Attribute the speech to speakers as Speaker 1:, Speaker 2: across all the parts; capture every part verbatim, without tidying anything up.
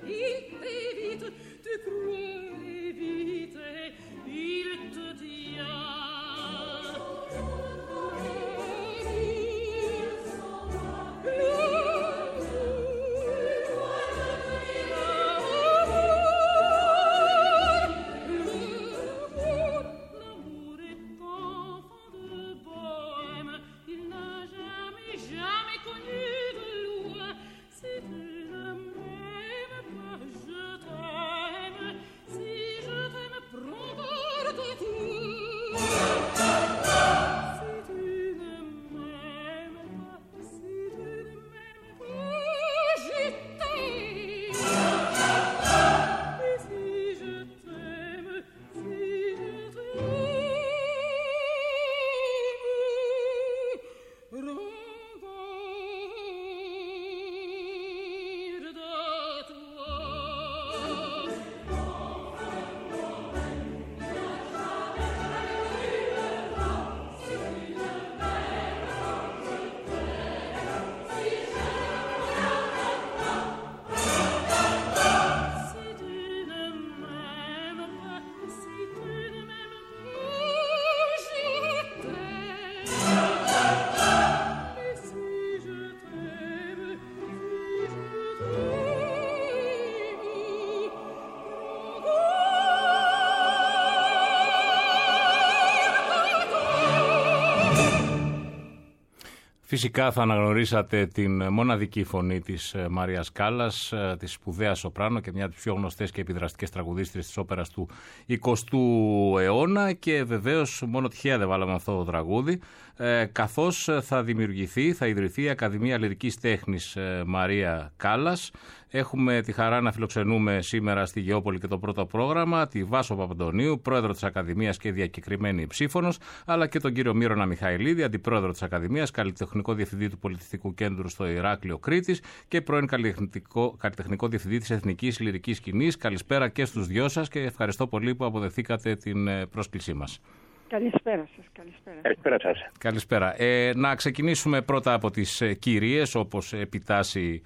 Speaker 1: Φυσικά θα αναγνωρίσατε την μοναδική φωνή της Μαρίας Κάλλας, της σπουδαίας σοπράνο και μια από τις πιο γνωστές και επιδραστικές τραγουδίστριες της όπερας του εικοστού αιώνα, και βεβαίως μόνο τυχαία δεν βάλαμε αυτό το τραγούδι, ε, καθώς θα δημιουργηθεί, θα ιδρυθεί η Ακαδημία Λυρικής Τέχνης ε, Μαρία Κάλλας. Έχουμε τη χαρά να φιλοξενούμε σήμερα στη Γεώπολη και το πρώτο πρόγραμμα τη Βάσο Παπαντονίου, πρόεδρο της Ακαδημίας και διακεκριμένη ψήφωνος, αλλά και τον κύριο Μύρονα Μιχαηλίδη, αντιπρόεδρο της Ακαδημίας, καλλιτεχνικό διευθυντή του Πολιτιστικού Κέντρου στο Ηράκλειο Κρήτης και πρώην καλλιτεχνικό, καλλιτεχνικό διευθυντή της Εθνικής Λυρικής Σκηνής. Καλησπέρα και στους δυο σας και ευχαριστώ πολύ που αποδεχθήκατε την πρόσκλησή μας.
Speaker 2: Καλησπέρα σας. Καλησπέρα.
Speaker 3: Καλησπέρα σας.
Speaker 1: Καλησπέρα. Ε, να ξεκινήσουμε πρώτα από τις ε, κυρίες, όπως επιτάσσει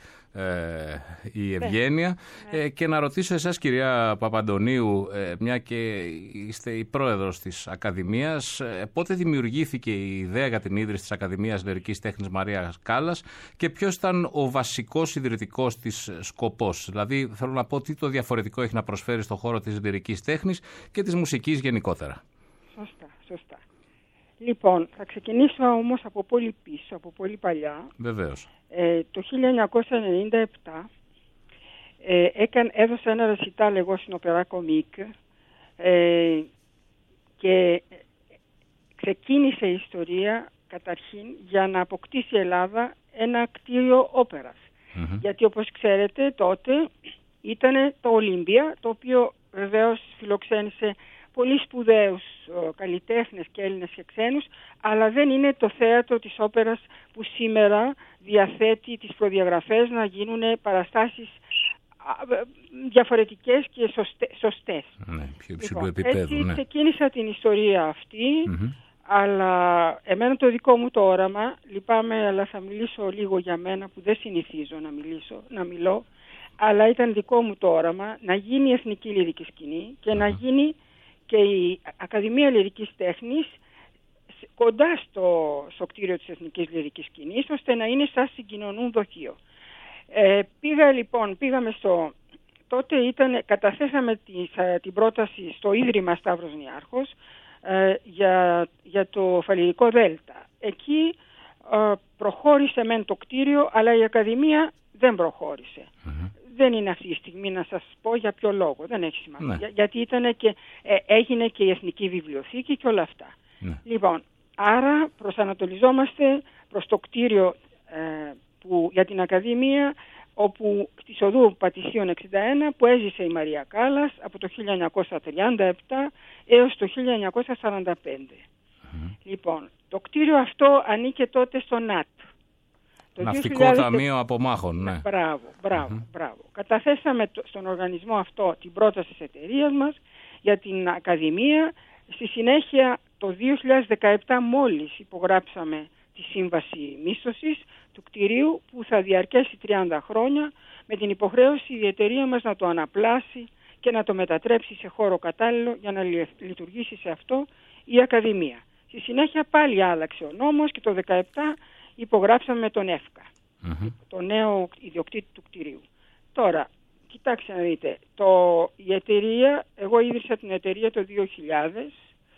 Speaker 1: ε, η Ευγένεια, ναι. ε, και να ρωτήσω εσάς, κυρία Παπαντονίου, ε, μια και είστε η πρόεδρος της Ακαδημίας, ε, πότε δημιουργήθηκε η ιδέα για την ίδρυση της Ακαδημίας Λυρικής Τέχνης Μαρίας Κάλλας και ποιος ήταν ο βασικός ιδρυτικός της σκοπός? Δηλαδή, θέλω να πω τι το διαφορετικό έχει να προσφέρει στον χώρο της λυρικής τέχνης και της μουσικής γενικότερα.
Speaker 2: Σωστά, σωστά. Λοιπόν, θα ξεκινήσω όμως από πολύ πίσω, από πολύ παλιά.
Speaker 1: Βεβαίως.
Speaker 2: Ε, το χίλια εννιακόσια ενενήντα επτά ε, έκαν, έδωσα ένα ρεσιτάλ εγώ στην Οπερά Κομίκ ε, και ξεκίνησε η ιστορία καταρχήν για να αποκτήσει η Ελλάδα ένα κτίριο όπερας. Mm-hmm. Γιατί όπως ξέρετε τότε ήταν το Ολύμπια, το οποίο βεβαίως φιλοξένησε πολύ σπουδαίους ο, καλλιτέχνες και Έλληνες και ξένους, αλλά δεν είναι το θέατρο της όπερας που σήμερα διαθέτει τις προδιαγραφές να γίνουν παραστάσεις α, διαφορετικές και σωστέ, σωστές.
Speaker 1: Ναι, πιο υψηλού
Speaker 2: λοιπόν,
Speaker 1: επίπεδου.
Speaker 2: Έτσι
Speaker 1: ναι.
Speaker 2: ξεκίνησα την ιστορία αυτή,
Speaker 1: mm-hmm.
Speaker 2: αλλά εμένα το δικό μου το όραμα, λυπάμαι αλλά θα μιλήσω λίγο για μένα που δεν συνηθίζω να, μιλήσω, να μιλώ, αλλά ήταν δικό μου το όραμα να γίνει η Εθνική Λυρική Σκηνή και mm-hmm. να γίνει και η Ακαδημία Λυρικής Τέχνης κοντά στο, στο κτίριο της Εθνικής Λυρικής Σκηνής, ώστε να είναι σαν συγκοινωνούν δοχείο. Ε, πήγα λοιπόν, πήγαμε στο... Τότε ήταν, καταθέσαμε τη, την πρόταση στο Ίδρυμα Σταύρος Νιάρχος ε, για, για το Φαλυρικό Δέλτα. Εκεί ε, προχώρησε μεν το κτίριο, αλλά η Ακαδημία δεν προχώρησε. Mm-hmm. Δεν είναι αυτή η στιγμή να σας πω για ποιο λόγο, δεν έχει σημασία. Ναι. Για, γιατί ήτανε και, ε, έγινε και η Εθνική Βιβλιοθήκη και όλα αυτά. Ναι. Λοιπόν, άρα προσανατολιζόμαστε προς το κτίριο ε, που, για την Ακαδημία, όπου στη οδού Πατησίων εξήντα ένα, που έζησε η Μαρία Κάλλας από το χίλια εννιακόσια τριάντα επτά έως το χίλια εννιακόσια σαράντα πέντε. Mm-hmm. Λοιπόν, το κτίριο αυτό ανήκε τότε στο ΝΑΤ.
Speaker 1: Το Ναυτικό δύο χιλιάδες... Ταμείο Απομάχων, ναι.
Speaker 2: Μπράβο, μπράβο, mm-hmm. μπράβο. Καταθέσαμε στον οργανισμό αυτό την πρόταση της εταιρείας μας για την Ακαδημία. Στη συνέχεια, το δύο χιλιάδες δεκαεπτά μόλις υπογράψαμε τη σύμβαση μίσθωσης του κτηρίου που θα διαρκέσει τριάντα χρόνια, με την υποχρέωση η εταιρεία μας να το αναπλάσει και να το μετατρέψει σε χώρο κατάλληλο για να λειτουργήσει σε αυτό η Ακαδημία. Στη συνέχεια πάλι άλλαξε ο νόμος και το δύο χιλιάδες δεκαεπτά υπογράψαμε τον ΕΦΚΑ, mm-hmm. το νέο ιδιοκτήτη του κτηρίου. Τώρα, κοιτάξτε να δείτε, το, η εταιρεία, εγώ ίδρυσα την εταιρεία το δύο χιλιάδες,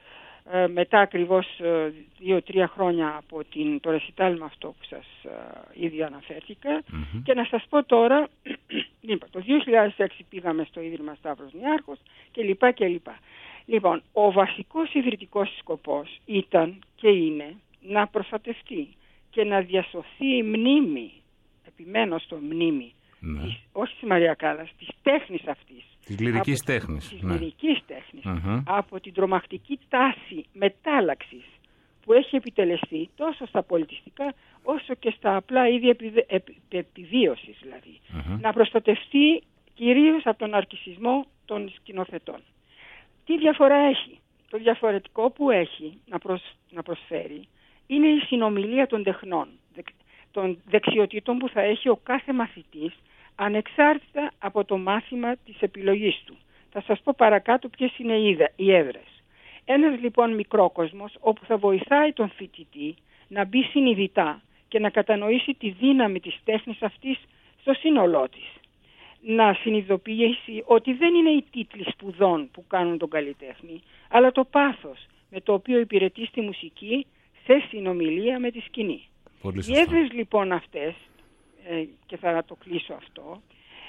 Speaker 2: ε, μετά ακριβώς ε, δύο-τρία χρόνια από την, το ρεσιτάλ με αυτό που σας ε, ήδη αναφέρθηκα, mm-hmm. και να σας πω τώρα, το δύο χιλιάδες έξι πήγαμε στο Ίδρυμα Σταύρος Νιάρχος και λοιπά και λοιπά. Λοιπόν, ο βασικός ιδρυτικός σκοπός ήταν και είναι να προστατευτεί και να διασωθεί η μνήμη, επιμένω στο μνήμη, ναι. της, όχι της Μαρία Κάλλας, της τέχνης αυτής.
Speaker 1: Της λυρικής από, τέχνης.
Speaker 2: Της
Speaker 1: ναι.
Speaker 2: λυρικής τέχνης.
Speaker 1: Uh-huh.
Speaker 2: Από την τρομακτική τάση μετάλλαξης που έχει επιτελεστεί τόσο στα πολιτιστικά όσο και στα απλά είδη επιδε, επι, επιβίωσης δηλαδή. Uh-huh. Να προστατευτεί κυρίως από τον αρκισισμό των σκηνοθετών. Τι διαφορά έχει? Το διαφορετικό που έχει να, προσ, να προσφέρει είναι η συνομιλία των τεχνών, των δεξιοτήτων που θα έχει ο κάθε μαθητής ανεξάρτητα από το μάθημα της επιλογής του. Θα σας πω παρακάτω ποιες είναι οι έδρες. Ένας λοιπόν μικρόκοσμος όπου θα βοηθάει τον φοιτητή να μπει συνειδητά και να κατανοήσει τη δύναμη της τέχνης αυτής στο σύνολό της. Να συνειδητοποιήσει ότι δεν είναι οι τίτλοι σπουδών που κάνουν τον καλλιτέχνη, αλλά το πάθος με το οποίο υπηρετεί στη μουσική σε συνομιλία με τη σκηνή. Οι έδρες λοιπόν αυτές, ε, και θα το κλείσω αυτό,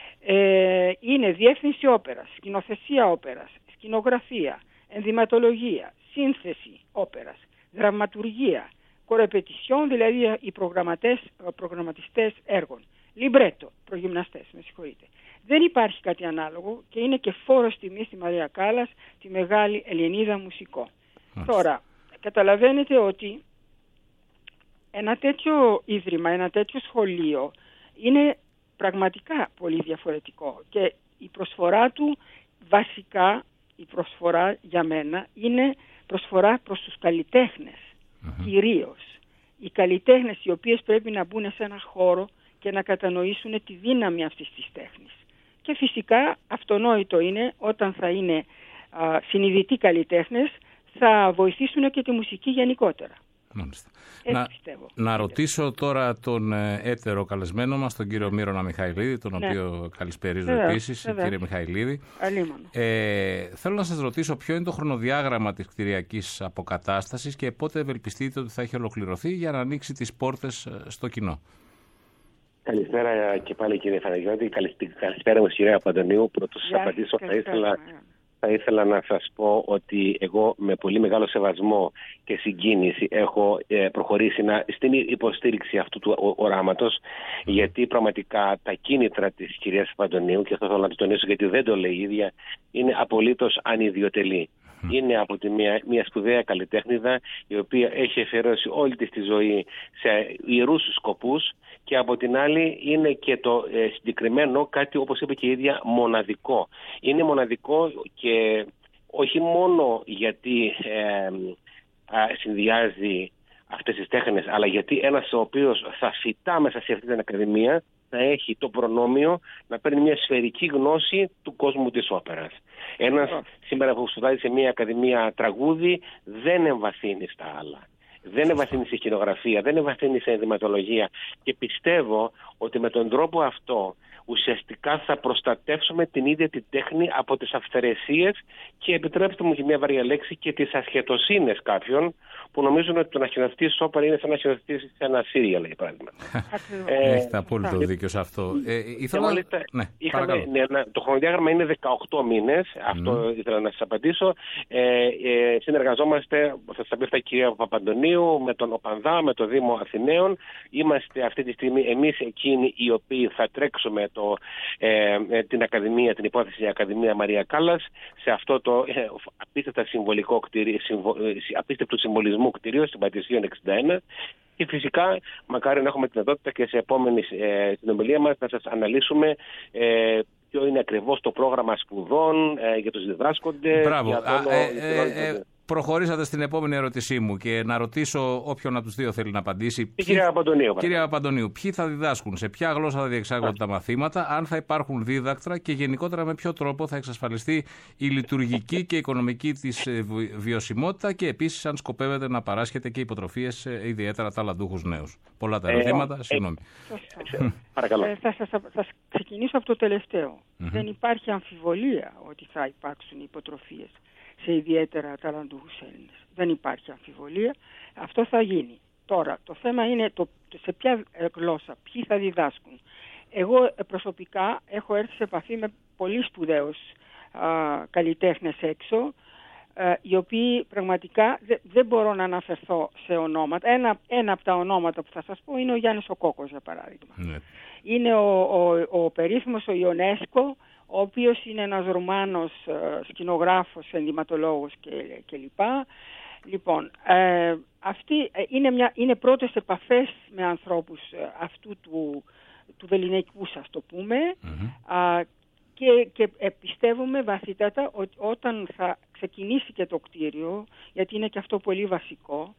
Speaker 2: ε, είναι διεύθυνση όπερας, σκηνοθεσία όπερας, σκηνογραφία, ενδυματολογία, σύνθεση όπερας, δραματουργία, κορεπετησιόν, δηλαδή οι προγραμματιστές έργων, λιμπρέτο, προγυμναστές, με συγχωρείτε. Δεν υπάρχει κάτι ανάλογο και είναι και φόρος τιμής στη Μαρία Κάλλας, τη μεγάλη Ελληνίδα μουσικό. Μάλιστα. Τώρα, καταλαβαίνετε ότι ένα τέτοιο ίδρυμα, ένα τέτοιο σχολείο είναι πραγματικά πολύ διαφορετικό και η προσφορά του, βασικά η προσφορά για μένα είναι προσφορά προς τους καλλιτέχνες, uh-huh. κυρίως. Οι καλλιτέχνες οι οποίες πρέπει να μπουν σε ένα χώρο και να κατανοήσουν τη δύναμη αυτής της τέχνης. Και φυσικά αυτονόητο είναι όταν θα είναι α, συνειδητοί καλλιτέχνες θα βοηθήσουν και τη μουσική γενικότερα.
Speaker 1: Μάλιστα. Να, να ρωτήσω τώρα τον ε, έτερο καλεσμένο μας, τον κύριο Μύρονα Μιχαηλίδη, τον ναι. οποίο καλησπερίζω επίσης, κύριε Μιχαηλίδη. Ε, θέλω να σας ρωτήσω ποιο είναι το χρονοδιάγραμμα της κτηριακής αποκατάστασης και πότε ευελπιστείτε ότι θα έχει ολοκληρωθεί για να ανοίξει τις πόρτες στο κοινό.
Speaker 3: Καλησπέρα και πάλι κύριε Φαναγιώτη, καλησπέρα μου κυρία Παπαντονίου. Πρωτού σας απαντήσω θα ήθελα... Θα ήθελα να σας πω ότι εγώ με πολύ μεγάλο σεβασμό και συγκίνηση έχω ε, προχωρήσει να, στην υποστήριξη αυτού του οράματος, γιατί πραγματικά τα κίνητρα της κυρίας Παντονίου, και αυτό θέλω να το τονίσω γιατί δεν το λέει η ίδια, είναι απολύτως ανιδιοτελή. Είναι από τη μια, μια σπουδαία καλλιτέχνηδα η οποία έχει αφιερώσει όλη της τη ζωή σε ιερούς σκοπούς και από την άλλη είναι και το ε, συγκεκριμένο κάτι, όπως είπε και η ίδια, μοναδικό. Είναι μοναδικό και όχι μόνο γιατί ε, ε, συνδυάζει αυτές τις τέχνες, αλλά γιατί ένας ο οποίος θα φυτά μέσα σε αυτή την ακαδημία να έχει το προνόμιο να παίρνει μια σφαιρική γνώση του κόσμου της όπερας. Ένας σήμερα που σπουδάζει σε μια ακαδημία τραγούδι δεν εμβαθύνει στα άλλα. Δεν εμβαθύνει σε σκηνογραφία, δεν εμβαθύνει σε ενδυματολογία και πιστεύω ότι με τον τρόπο αυτό ουσιαστικά θα προστατεύσουμε την ίδια την τέχνη από τις αυθαιρεσίες και επιτρέψτε μου και μια βαριά λέξη και τις ασχετοσύνες κάποιων που νομίζουν ότι το να χειριστείς όπερα είναι σαν να χειριστείς σε ένα σύριαλ, για παράδειγμα.
Speaker 1: Έχετε απόλυτο δίκιο σε αυτό. Ε, ήθελα... μάλιστα, ναι,
Speaker 3: είχαμε, ναι, το χρονοδιάγραμμα είναι δεκαοκτώ μήνες, αυτό mm. ήθελα να σας απαντήσω. Ε, ε, συνεργαζόμαστε, θα σας πει αυτά η κυρία Παπαντονίου, με τον ΟΠΑΝΔΑ, με το Δήμο Αθηναίων. Είμαστε αυτή τη στιγμή εμείς εκείνοι οι οποίοι θα τρέξουμε το, ε, την Ακαδημία, την υπόθεση Ακαδημία Μαρία Κάλλας, σε αυτό το ε, απίστευτα συμβολικό κτίριο, συμβο, απίστευτο συμβολισμό κτηρίο στην Πατησίων εξήντα ένα. Και φυσικά, μακάρι να έχουμε τη δυνατότητα και σε επόμενη ε, συνομιλία μας να σας αναλύσουμε ε, ποιο είναι ακριβώς το πρόγραμμα σπουδών ε, για τους διδάσκοντες.
Speaker 1: Μπράβο.
Speaker 3: Για
Speaker 1: Α, ε, ε, ε, προχωρήσατε στην επόμενη ερώτησή μου και να ρωτήσω όποιον από τους δύο θέλει να απαντήσει.
Speaker 3: Ποιοι, κυρία Παπαντονίου.
Speaker 1: Κυρία Παπαντονίου, ποιοι θα διδάσκουν, σε ποια γλώσσα θα διεξάγονται τα μαθήματα, αν θα υπάρχουν δίδακτρα και γενικότερα με ποιο τρόπο θα εξασφαλιστεί η λειτουργική και οικονομική της βιωσιμότητα και επίσης αν σκοπεύετε να παράσχετε και υποτροφίες ιδιαίτερα ταλαντούχους νέους. Πολλά τα ερωτήματα, ε, συγγνώμη.
Speaker 3: Ε, ε, παρακαλώ.
Speaker 2: Ε, θα, θα, θα ξεκινήσω από το τελευταίο. Mm-hmm. Δεν υπάρχει αμφιβολία ότι θα υπάρξουν υποτροφίες σε ιδιαίτερα ταλαντούχους Έλληνες. Δεν υπάρχει αμφιβολία. Αυτό θα γίνει. Τώρα, το θέμα είναι το, σε ποια γλώσσα, ποιοι θα διδάσκουν. Εγώ προσωπικά έχω έρθει σε επαφή με πολύ σπουδαίους α, καλλιτέχνες έξω, α, οι οποίοι πραγματικά δε, δεν μπορώ να αναφερθώ σε ονόματα. Ένα, ένα από τα ονόματα που θα σας πω είναι ο Γιάννης ο Κόκος, για παράδειγμα. Ναι. Είναι ο, ο, ο περίφημος ο Ιονέσκο, ο οποίος είναι ένας Ρουμάνος ε, σκηνογράφος, ενδυματολόγος κλπ. Λοιπόν, ε, αυτή ε, είναι, μια, είναι πρώτες επαφές με ανθρώπους ε, αυτού του, του βεληνικού, ας το πούμε, mm-hmm. α, και, και ε, πιστεύουμε βαθύτατα ότι όταν θα ξεκινήσει και το κτίριο, γιατί είναι και αυτό πολύ βασικό,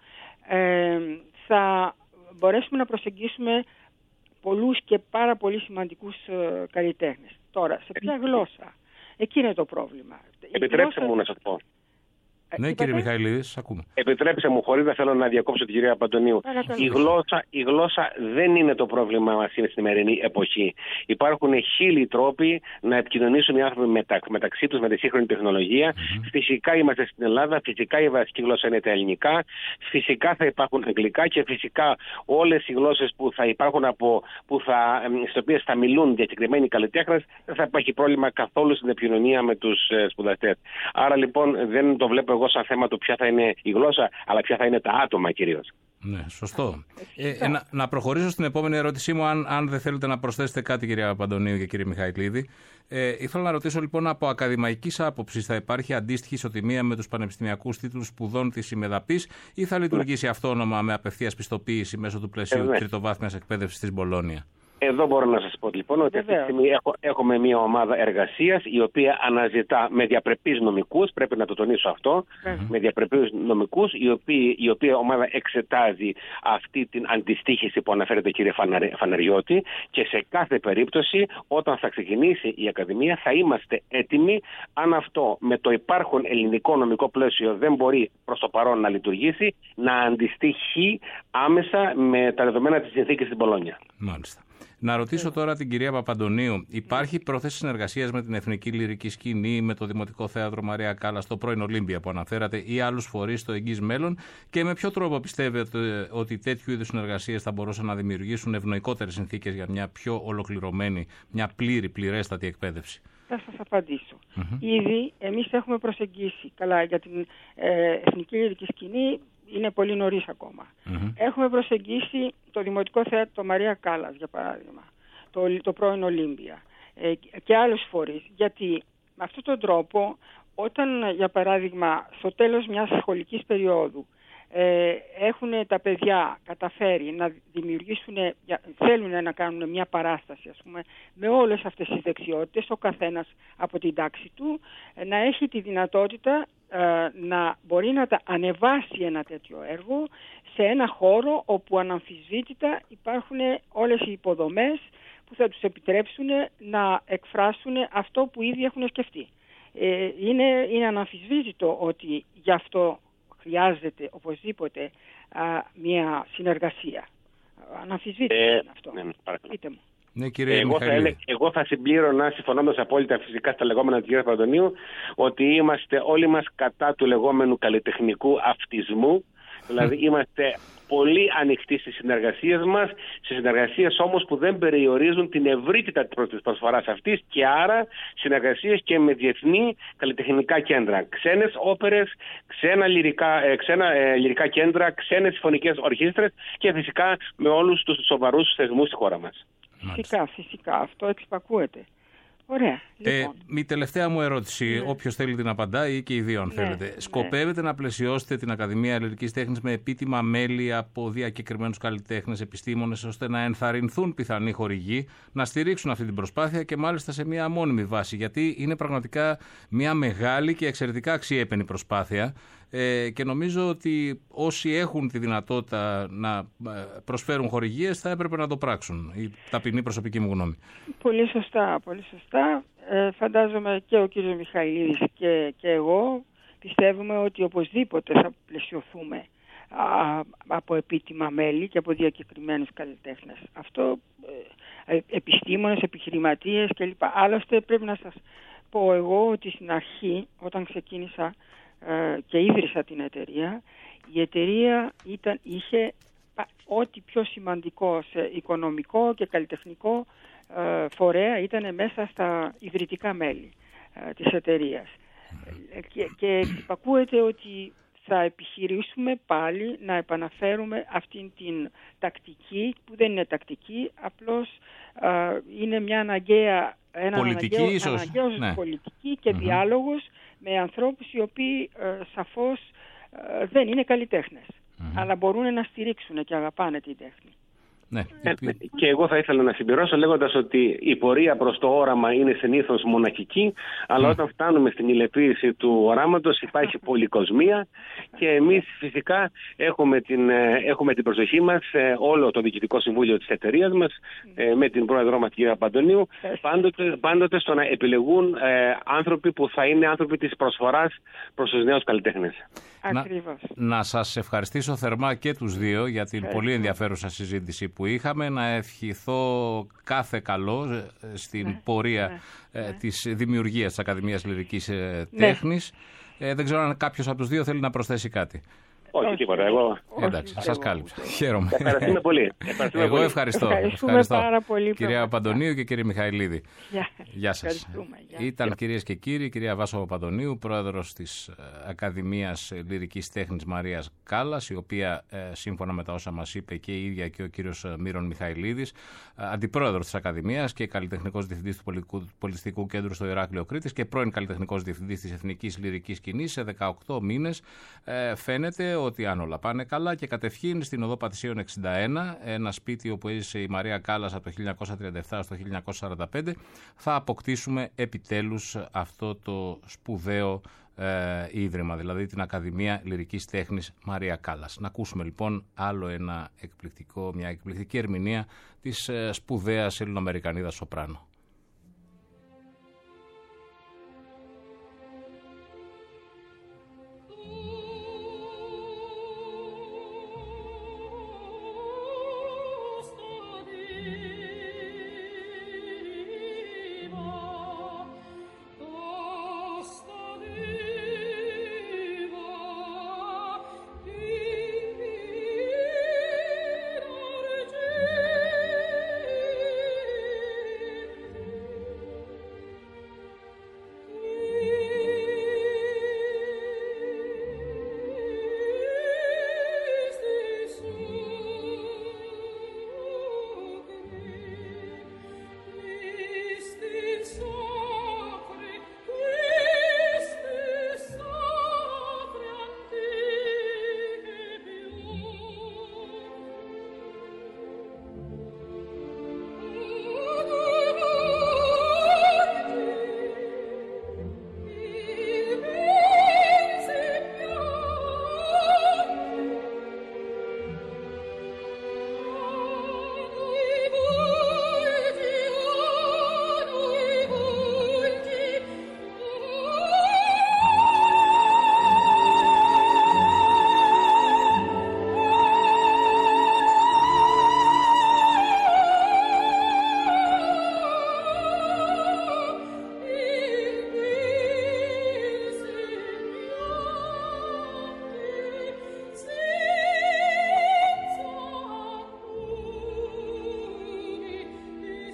Speaker 2: ε, θα μπορέσουμε να προσεγγίσουμε πολλούς και πάρα πολύ σημαντικούς ε, καλλιτέχνες. Τώρα, σε ποια γλώσσα? Εκεί είναι το πρόβλημα.
Speaker 3: Επιτρέψτε γλώσσα... μου να σας πω.
Speaker 1: Ναι, κύριε είπατε? Μιχαηλίδη, σας ακούμε.
Speaker 3: Επιτρέψτε μου, χωρίς να θέλω να διακόψω την κυρία Παπαντονίου. Η γλώσσα, η γλώσσα δεν είναι το πρόβλημα μας στην σημερινή εποχή. Υπάρχουν χίλιοι τρόποι να επικοινωνήσουν οι άνθρωποι μετα, μεταξύ τους με τη σύγχρονη τεχνολογία. Mm-hmm. Φυσικά είμαστε στην Ελλάδα, φυσικά η βασική γλώσσα είναι τα ελληνικά, φυσικά θα υπάρχουν αγγλικά και φυσικά όλες οι γλώσσες που θα υπάρχουν από, που θα, στις οποίες θα μιλούν διακεκριμένοι καλλιτέχνες, δεν θα υπάρχει πρόβλημα καθόλου στην επικοινωνία με τους ε, σπουδαστές. Άρα λοιπόν δεν το βλέπω εγώ σαν θέμα το ποια θα είναι η γλώσσα, αλλά ποια θα είναι τα άτομα κυρίως.
Speaker 1: Ναι, σωστό. Ε, ε, να, να προχωρήσω στην επόμενη ερώτησή μου, αν, αν δεν θέλετε να προσθέσετε κάτι, κυρία Παπαντονίου και κύριε Μιχαηλίδη. Ε, ήθελα να ρωτήσω λοιπόν, από ακαδημαϊκής άποψης θα υπάρχει αντίστοιχη ισοτιμία με τους πανεπιστημιακούς τίτλους σπουδών της ΙΜΕΔΑΠΗΣ ή θα λειτουργήσει ναι. αυτόνομα με απευθείας πιστοποίηση μέσω του πλαισίου ε, ναι. τριτοβάθμιας εκπαίδευσης της Μπολόνια?
Speaker 3: Εδώ μπορώ να σας πω λοιπόν ότι αυτή τη στιγμή έχω, έχουμε μια ομάδα εργασίας η οποία αναζητά με διαπρεπείς νομικούς, πρέπει να το τονίσω αυτό, mm-hmm. με διαπρεπείς νομικούς, η οποία, η οποία ομάδα εξετάζει αυτή την αντιστοίχηση που αναφέρεται κύριε Φαναριώτη και σε κάθε περίπτωση όταν θα ξεκινήσει η Ακαδημία θα είμαστε έτοιμοι αν αυτό με το υπάρχον ελληνικό νομικό πλαίσιο δεν μπορεί προς το παρόν να λειτουργήσει, να αντιστοιχεί άμεσα με τα δεδομένα της συνθήκης στην Μπολόνια.
Speaker 1: Μάλιστα. Να ρωτήσω τώρα την κυρία Παπαντονίου, υπάρχει πρόθεση συνεργασίας με την Εθνική Λυρική Σκηνή, με το Δημοτικό Θέατρο Μαρία Κάλλας, το πρώην Ολύμπια που αναφέρατε, ή άλλους φορείς στο εγγύς μέλλον, και με ποιο τρόπο πιστεύετε ότι τέτοιου είδους συνεργασίες θα μπορούσαν να δημιουργήσουν ευνοϊκότερες συνθήκες για μια πιο ολοκληρωμένη, μια πλήρη, πληρέστατη εκπαίδευση?
Speaker 2: Θα σας απαντήσω. Mm-hmm. Ήδη εμείς έχουμε προσεγγίσει, καλά, για την ε, Εθνική Λυρική Σκηνή είναι πολύ νωρίς ακόμα. Mm-hmm. Έχουμε προσεγγίσει το Δημοτικό Θέατρο το Μαρία Κάλλας, για παράδειγμα, το, το πρώην Ολύμπια ε, και άλλους φορείς. Γιατί με αυτόν τον τρόπο, όταν, για παράδειγμα, στο τέλος μιας σχολικής περίοδου ε, έχουν τα παιδιά καταφέρει να δημιουργήσουν, θέλουν να κάνουν μια παράσταση, ας πούμε, με όλες αυτές τις δεξιότητες, ο καθένας από την τάξη του, να έχει τη δυνατότητα ε, να μπορεί να τα ανεβάσει ένα τέτοιο έργο σε ένα χώρο όπου αναμφισβήτητα υπάρχουν όλες οι υποδομές που θα τους επιτρέψουν να εκφράσουν αυτό που ήδη έχουν σκεφτεί. Ε, είναι, είναι αναμφισβήτητο ότι γι' αυτό χρειάζεται οπωσδήποτε α, μια συνεργασία. Αναμφισβήτητο ε, είναι αυτό. Ναι, Πείτε μου.
Speaker 1: Ναι, κύριε
Speaker 3: εγώ, θα έλεγα, εγώ θα συμπλήρωνα, συμφωνώντας απόλυτα φυσικά στα λεγόμενα της κυρίας Παπαντονίου, ότι είμαστε όλοι μας κατά του λεγόμενου καλλιτεχνικού αυτισμού. Δηλαδή είμαστε πολύ ανοιχτοί στις συνεργασίες μας, στις συνεργασίες όμως που δεν περιορίζουν την ευρύτητα της προσφοράς αυτής και άρα συνεργασίες και με διεθνή καλλιτεχνικά κέντρα. Ξένες όπερες, ξένα λυρικά, ε, ξένα ε, λυρικά κέντρα, ξένες συμφωνικές ορχήστρες και φυσικά με όλους τους σοβαρούς θεσμούς στη χώρα μας.
Speaker 2: Φυσικά, φυσικά. Αυτό εξυπακούεται. Ωραία. Λοιπόν.
Speaker 1: Ε, η τελευταία μου ερώτηση, ναι. όποιος θέλει την απαντάει ή και οι δύο αν ναι, θέλετε. Ναι. Σκοπεύετε να πλαισιώσετε την Ακαδημία Λυρικής Τέχνης με επίτιμα μέλη από διακεκριμένους καλλιτέχνες, επιστήμονες, ώστε να ενθαρρυνθούν πιθανοί χορηγοί να στηρίξουν αυτή την προσπάθεια και μάλιστα σε μια μόνιμη βάση? Γιατί είναι πραγματικά μια μεγάλη και εξαιρετικά αξιέπαινη προσπάθεια. ε, και νομίζω ότι όσοι έχουν τη δυνατότητα να προσφέρουν χορηγίες θα έπρεπε να το πράξουν. Η ταπεινή προσωπική μου γνώμη. Πολύ
Speaker 2: σωστά, πολύ σωστά. Ε, φαντάζομαι και ο κύριος Μιχαηλίδης και, και εγώ πιστεύουμε ότι οπωσδήποτε θα πλαισιωθούμε α, από επίτιμα μέλη και από διακεκριμένους καλλιτέχνες. Αυτό ε, επιστήμονες, επιχειρηματίες κλπ. Άλλωστε πρέπει να σας πω εγώ ότι στην αρχή όταν ξεκίνησα ε, και ίδρυσα την εταιρεία, η εταιρεία ήταν, είχε ό,τι πιο σημαντικό σε οικονομικό και καλλιτεχνικό ε, φορέα ήταν μέσα στα ιδρυτικά μέλη ε, της εταιρείας. Ε, και, και υπακούεται ότι θα επιχειρήσουμε πάλι να επαναφέρουμε αυτήν την τακτική, που δεν είναι τακτική, απλώς ε, είναι μια αναγκαία, ένα
Speaker 1: πολιτική,
Speaker 2: αναγκαίο,
Speaker 1: ίσως.
Speaker 2: αναγκαίος
Speaker 1: Ναι.
Speaker 2: πολιτική και mm-hmm. διάλογος με ανθρώπους οι οποίοι ε, σαφώς ε, δεν είναι καλλιτέχνες. Mm-hmm. Αλλά μπορούν να στηρίξουν και αγαπάνε την τέχνη.
Speaker 1: Ναι.
Speaker 3: Και εγώ θα ήθελα να συμπληρώσω λέγοντας ότι η πορεία προς το όραμα είναι συνήθως μοναχική, αλλά mm. όταν φτάνουμε στην υλοποίηση του οράματος υπάρχει πολυκοσμία και εμείς φυσικά έχουμε την, έχουμε την προσοχή μας, όλο το Διοικητικό Συμβούλιο της εταιρείας μας, mm. με την πρόεδρό μας την κυρία Παντονίου, πάντοτε, πάντοτε στο να επιλεγούν ε, άνθρωποι που θα είναι άνθρωποι της προσφοράς προς τους νέους καλλιτέχνες.
Speaker 1: Να, να σας ευχαριστήσω θερμά και τους δύο για την Ευχαριστώ. πολύ ενδιαφέρουσα συζήτηση που είχαμε. Να ευχηθώ κάθε καλό στην ναι, πορεία ναι, ναι. της δημιουργίας της Ακαδημίας Λυρικής Τέχνης. Ναι. Ε, δεν ξέρω αν κάποιος από τους δύο θέλει να προσθέσει κάτι.
Speaker 3: Όχι, τίποτα. Εγώ.
Speaker 1: Εντάξει, σας κάλυψα. Χαίρομαι.
Speaker 3: Ευχαριστούμε πολύ. Ευχαριστούμε
Speaker 1: Εγώ
Speaker 3: πολύ.
Speaker 1: ευχαριστώ.
Speaker 2: Ευχαριστούμε
Speaker 1: ευχαριστώ.
Speaker 2: πάρα πολύ.
Speaker 1: Κυρία Παντονίου και κύριε Μιχαηλίδη.
Speaker 2: Γεια,
Speaker 1: Γεια σας.
Speaker 2: Γεια.
Speaker 1: Ήταν κυρίες και κύριοι η κυρία Βάσο Παντονίου, πρόεδρος της Ακαδημίας Λυρικής Τέχνης Μαρίας Κάλλας, η οποία σύμφωνα με τα όσα μας είπε και η ίδια και ο κύριος Μύρον Μιχαηλίδης, αντιπρόεδρος της Ακαδημίας και καλλιτεχνικός διευθυντής του Πολιτιστικού Κέντρου στο Ηράκλειο Κρήτης και πρώην καλλιτεχνικός διευθυντής της Εθνικής Λυρικής Σκηνής, σε δεκαοκτώ μήνες φαίνεται ότι αν όλα πάνε καλά και κατευχήν στην οδό Πατησίων εξήντα ένα, ένα σπίτι όπου έζησε η Μαρία Κάλλας από το χίλια εννιακόσια τριάντα επτά στο χίλια εννιακόσια σαράντα πέντε, θα αποκτήσουμε επιτέλους αυτό το σπουδαίο ε, ίδρυμα, δηλαδή την Ακαδημία Λυρικής Τέχνης Μαρία Κάλλας. Να ακούσουμε λοιπόν άλλο ένα εκπληκτικό, μια εκπληκτική ερμηνεία της ε, σπουδαίας Ελληνοαμερικανίδας σοπράνο.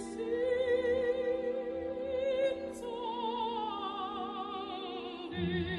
Speaker 1: Mm-hmm.